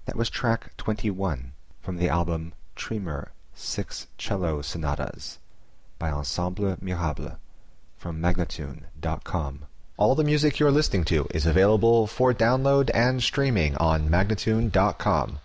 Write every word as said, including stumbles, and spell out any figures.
That was track twenty-one from the album Tremor Six Cello Sonatas by Ensemble Mirable from Magnatune dot com. All the music you're listening to is available for download and streaming on Magnatune dot com.